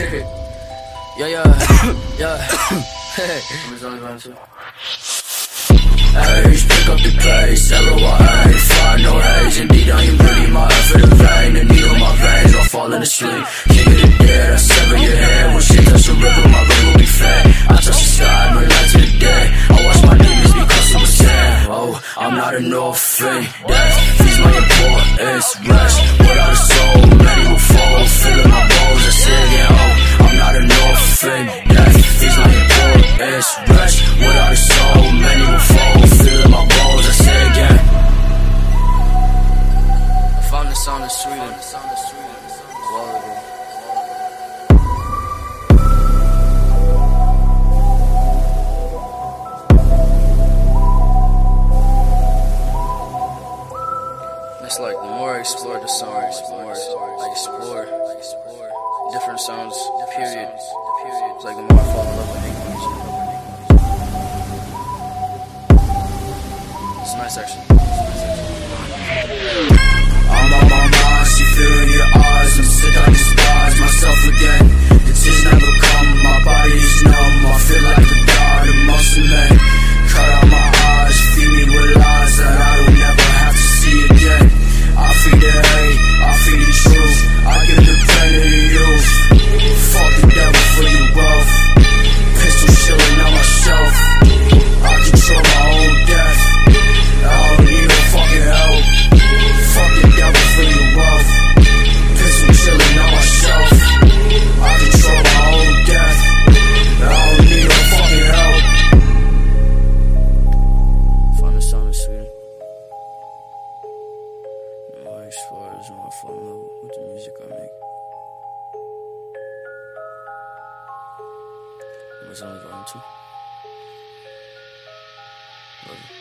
Yeah. Age, pick up the pace, L-O-I-A, fire, no haze. Indeed, I am really my effort in vain. The needle in my veins, I'll fall asleep. King of the dead, I sever your head. When shit touch the river, my ring will be fed. I touch the sky, bring light to the day. I watch my demons become super sad. Oh, I'm not an orphan. Death feeds my importance. Rest without a soul, many will fall. Filling my bones, I say again, oh, I'm not an orphan. Death feeds my importance. Rest without a soul, many will fall. Filling my bones, I say again. I found the sound of Sweden. It's like the more I explore the songs, the more I explore different sounds, period. It's like the more I fall in love with English. It's nice actually. I'm on my mind, see fear in your eyes. I'm sick, I despise myself again. The tears never come, my body is numb. I feel like a god amongst the men. Cut out my eyes, feed me with lies that I will never have to see again. I feed the hate, I feed the truth. I give the pain to the youth. Fuck the devil for you both. Pistol chilling on myself. I control my own death. I don't need no fucking help. Fuck the devil for you both. Pistol chilling on myself. I control my own death. I don't need no fucking help. Find the sound of Sweden. The more I explore, the more I fall in love with the music I make. Amazon Volume 2. Love you.